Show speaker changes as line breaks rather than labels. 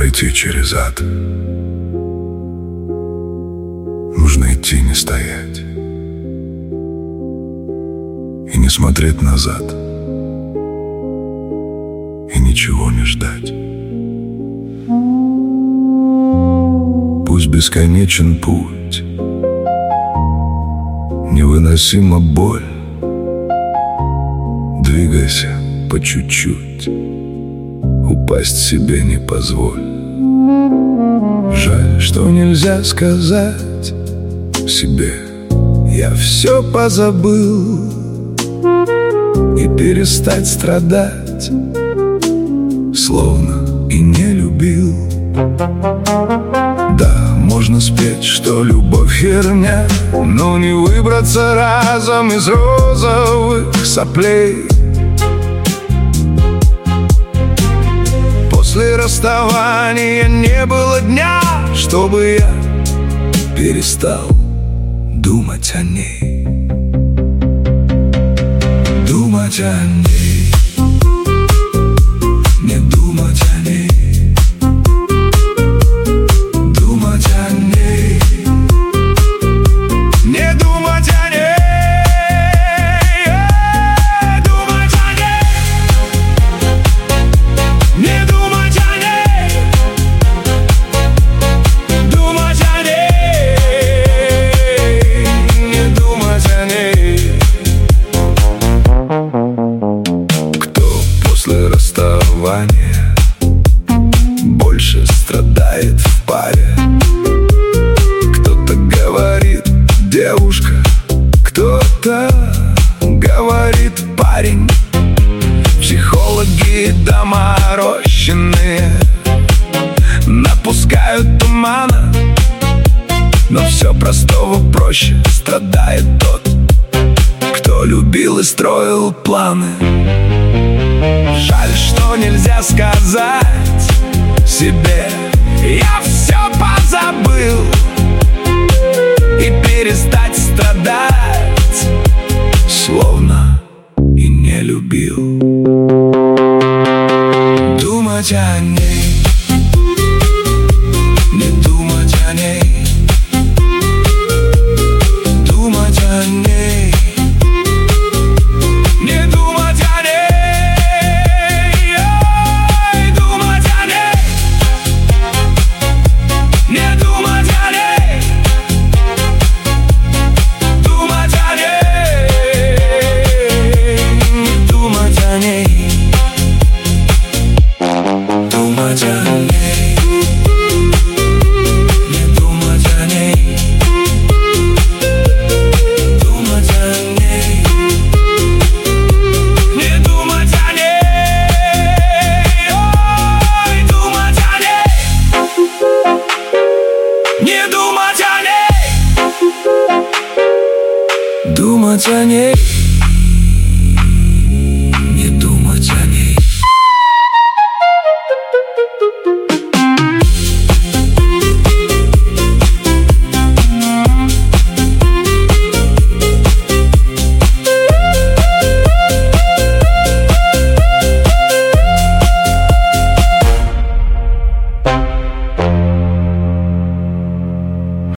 пройти через ад. Нужно идти, не стоять, и не смотреть назад, и ничего не ждать. Пусть бесконечен путь, невыносима боль. Двигайся по чуть-чуть, упасть себе не позволь. Жаль, что нельзя сказать себе: я все позабыл, и перестать страдать, словно и не любил. Да, можно спеть, что любовь херня, но не выбраться разом из розовых соплей. После расставания не было дня, чтобы я перестал думать о ней. Думать о ней, не думать о ней. Думать о ней, не думать о ней. Думать о ней, не думать о ней. Думать о ней, не думать о ней. Кто после расставания больше страдает в паре? Кто-то говорит девушка, кто-то говорит парень. Психологи доморощенные напускают тумана, но все простого проще. Страдает тот, кто любил и строил планы. Жаль, что нельзя сказать себе: я все позабыл, и перестать страдать, словно и не любил. Думать о ней, не думать о ней. Думать о ней, не думать о ней. Ой, думать о ней, не думать о ней. Думать о ней, не думать о ней. Думать о ней, не думать о ней. Думать о ней, не думать о ней. Ой, думать о ней, не думать о ней. Думать о ней.